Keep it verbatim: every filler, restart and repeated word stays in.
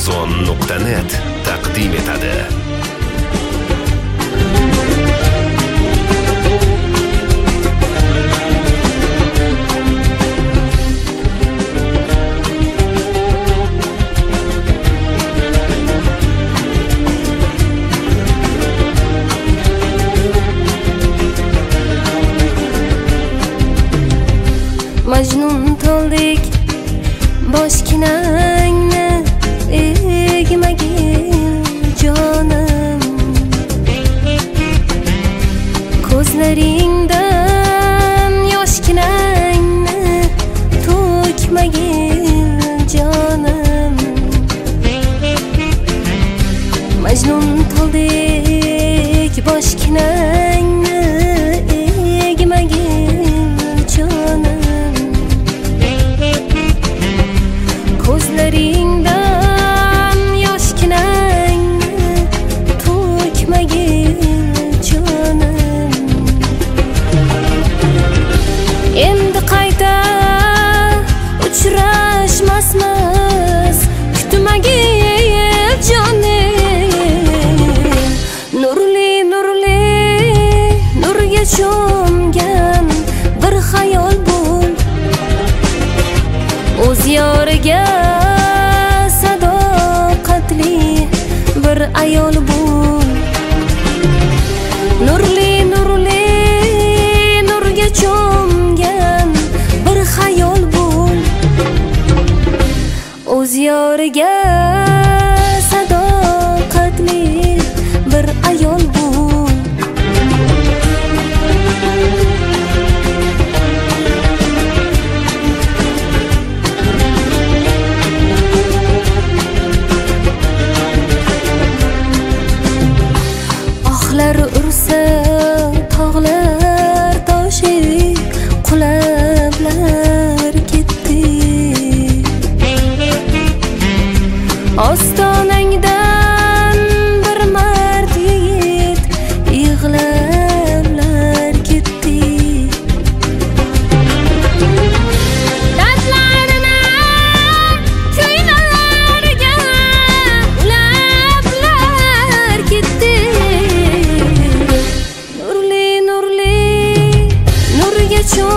amazon nuqta net taqdim etadi. Majnun to'ldik boshkinangni egmagin jonim, ko'zlaringdan yoshkinangni to'kmagin jonim. Majnun to'ldik boshkinangni egmagin jonim, ko'zlaringdan yoshkinangni to'kmagin jonim. Endi qayta uchrashmasmiz, kutmagin jonim. Nurli nurli nurga cho'mgan bir xayol bo'l, o'z yoriga sadoqatli bir ayol bo'l. Nurli nurli nurga cho'mgan bir xayol bo'l, o'z yoriga sadoqatli bir ayol bo'l. Ohlar ursa tog'lar toshib qulablar ketdi. Ostonangdan bir mard yigit yig'lablar ketdi. Dardlarini ko'ylarga ulablar ketdi. Nurli nurli nurga cho'mgan